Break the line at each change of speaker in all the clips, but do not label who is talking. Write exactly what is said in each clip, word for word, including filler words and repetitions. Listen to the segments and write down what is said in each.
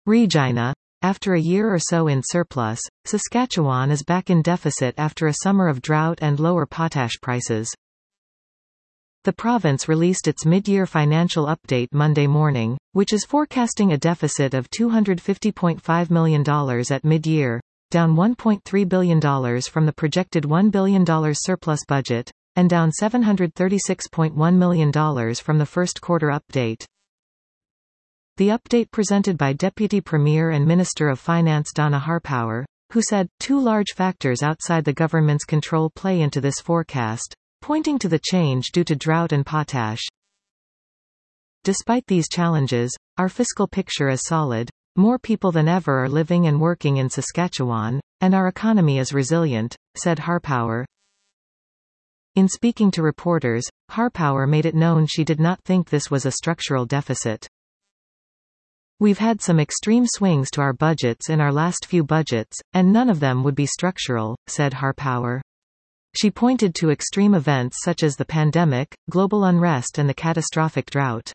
Regina. After a year or so in surplus, Saskatchewan is back in deficit after a summer of drought and lower potash prices. The province released its mid-year financial update Monday morning, which is forecasting a deficit of two hundred fifty point five million dollars at mid-year, down one point three billion dollars from the projected one billion dollars surplus budget, and down seven hundred thirty-six point one million dollars from the first quarter update. The update presented by Deputy Premier and Minister of Finance Donna Harpower, who said, two large factors outside the government's control play into this forecast, pointing to the change due to drought and potash. Despite these challenges, our fiscal picture is solid. More people than ever are living and working in Saskatchewan, and our economy is resilient, said Harpower. In speaking to reporters, Harpower made it known she did not think this was a structural deficit. We've had some extreme swings to our budgets in our last few budgets, and none of them would be structural, said Harpower. She pointed to extreme events such as the pandemic, global unrest and the catastrophic drought.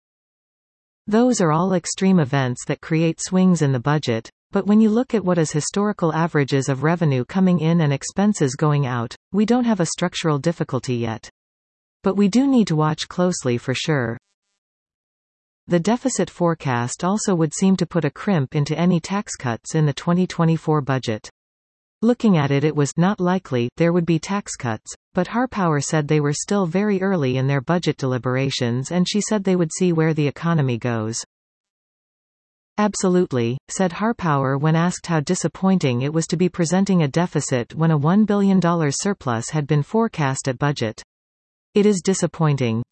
Those are all extreme events that create swings in the budget, but when you look at what is historical averages of revenue coming in and expenses going out, we don't have a structural difficulty yet. But we do need to watch closely for sure. The deficit forecast also would seem to put a crimp into any tax cuts in the twenty twenty-four budget. Looking at it, it was not likely there would be tax cuts, but Harpower said they were still very early in their budget deliberations and she said they would see where the economy goes. Absolutely, said Harpower when asked how disappointing it was to be presenting a deficit when a one billion dollars surplus had been forecast at budget. It is disappointing.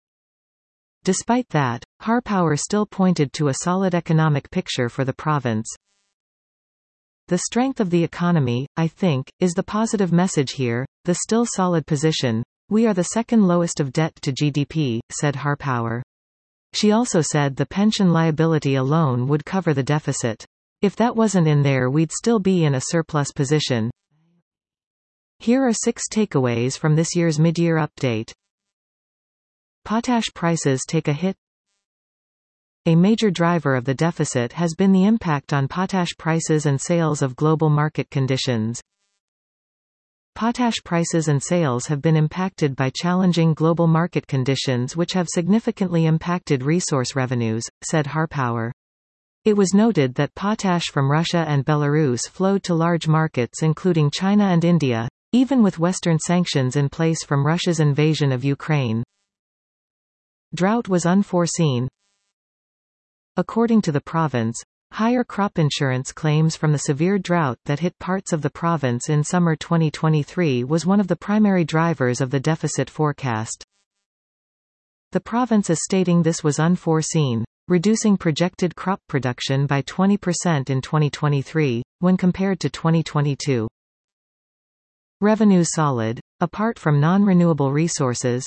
Despite that, Harpower still pointed to a solid economic picture for the province. The strength of the economy, I think, is the positive message here, the still solid position. We are the second lowest of debt to G D P, said Harpower. She also said the pension liability alone would cover the deficit. If that wasn't in there, we'd still be in a surplus position. Here are six takeaways from this year's mid-year update. Potash prices take a hit. A major driver of the deficit has been the impact on potash prices and sales of global market conditions. Potash prices and sales have been impacted by challenging global market conditions which have significantly impacted resource revenues, said Harpower. It was noted that potash from Russia and Belarus flowed to large markets including China and India, even with Western sanctions in place from Russia's invasion of Ukraine. Drought was unforeseen. According to the province, higher crop insurance claims from the severe drought that hit parts of the province in summer twenty twenty-three was one of the primary drivers of the deficit forecast. The province is stating this was unforeseen, reducing projected crop production by twenty percent in twenty twenty-three, when compared to twenty twenty-two. Revenue solid, apart from non-renewable resources.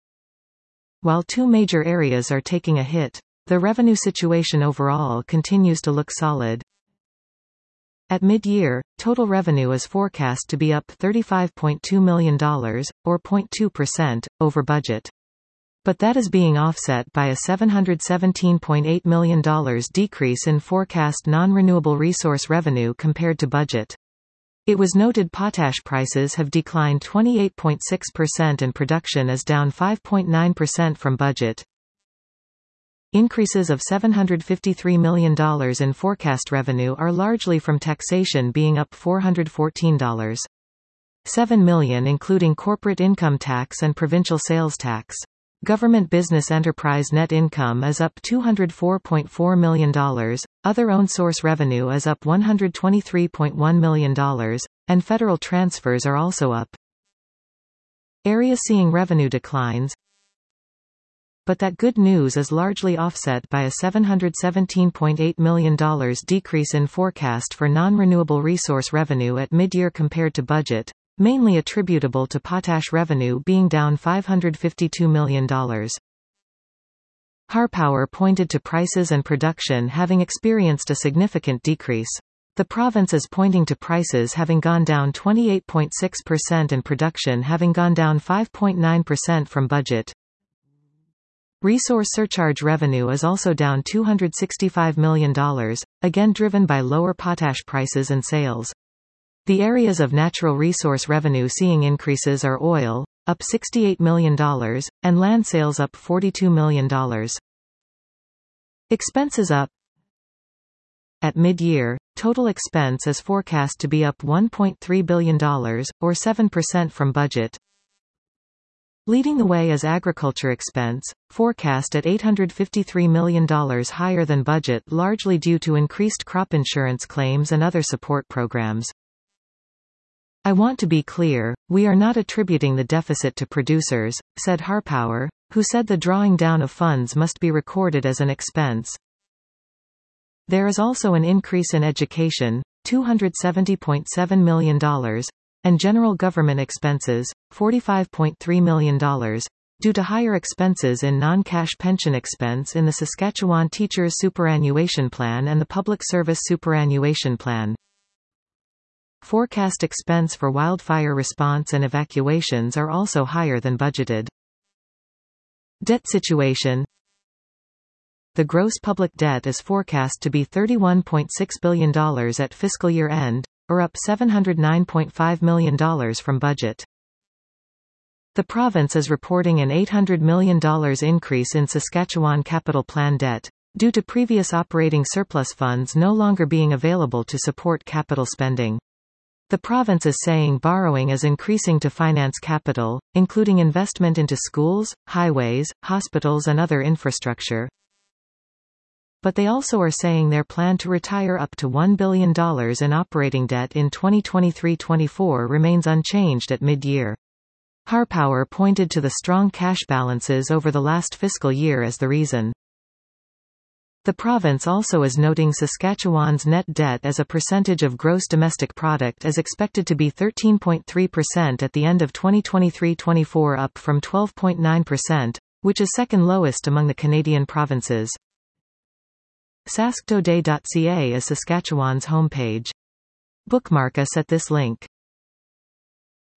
While two major areas are taking a hit, the revenue situation overall continues to look solid. At mid-year, total revenue is forecast to be up thirty-five point two million dollars, or zero point two percent, over budget. But that is being offset by a seven hundred seventeen point eight million dollars decrease in forecast non-renewable resource revenue compared to budget. It was noted potash prices have declined twenty-eight point six percent and production is down five point nine percent from budget. Increases of seven hundred fifty-three million dollars in forecast revenue are largely from taxation being up four hundred fourteen point seven million dollars including corporate income tax and provincial sales tax. Government business enterprise net income is up two hundred four point four million dollars, other own source revenue is up one hundred twenty-three point one million dollars, and federal transfers are also up. Areas seeing revenue declines. But that good news is largely offset by a seven hundred seventeen point eight million dollars decrease in forecast for non-renewable resource revenue at mid-year compared to budget, mainly attributable to potash revenue being down five hundred fifty-two million dollars. Harpower pointed to prices and production having experienced a significant decrease. The province is pointing to prices having gone down twenty-eight point six percent and production having gone down five point nine percent from budget. Resource surcharge revenue is also down two hundred sixty-five million dollars, again driven by lower potash prices and sales. The areas of natural resource revenue seeing increases are oil, up sixty-eight million dollars, and land sales up forty-two million dollars. Expenses up. At mid-year, total expense is forecast to be up one point three billion dollars, or seven percent from budget. Leading the way is agriculture expense, forecast at eight hundred fifty-three million dollars higher than budget, largely due to increased crop insurance claims and other support programs. I want to be clear, we are not attributing the deficit to producers, said Harpower, who said the drawing down of funds must be recorded as an expense. There is also an increase in education, two hundred seventy point seven million dollars, and general government expenses, forty-five point three million dollars, due to higher expenses in non-cash pension expense in the Saskatchewan Teachers Superannuation Plan and the Public Service Superannuation Plan. Forecast expense for wildfire response and evacuations are also higher than budgeted. Debt situation. The gross public debt is forecast to be thirty-one point six billion dollars at fiscal year end, or up seven hundred nine point five million dollars from budget. The province is reporting an eight hundred million dollars increase in Saskatchewan capital plan debt, due to previous operating surplus funds no longer being available to support capital spending. The province is saying borrowing is increasing to finance capital, including investment into schools, highways, hospitals and other infrastructure. But they also are saying their plan to retire up to one billion dollars in operating debt in twenty twenty-three twenty-four remains unchanged at mid-year. Harpower pointed to the strong cash balances over the last fiscal year as the reason. The province also is noting Saskatchewan's net debt as a percentage of gross domestic product is expected to be thirteen point three percent at the end of twenty twenty-three twenty-four, up from twelve point nine percent, which is second lowest among the Canadian provinces. sask today dot c a is Saskatchewan's homepage. Bookmark us at this link.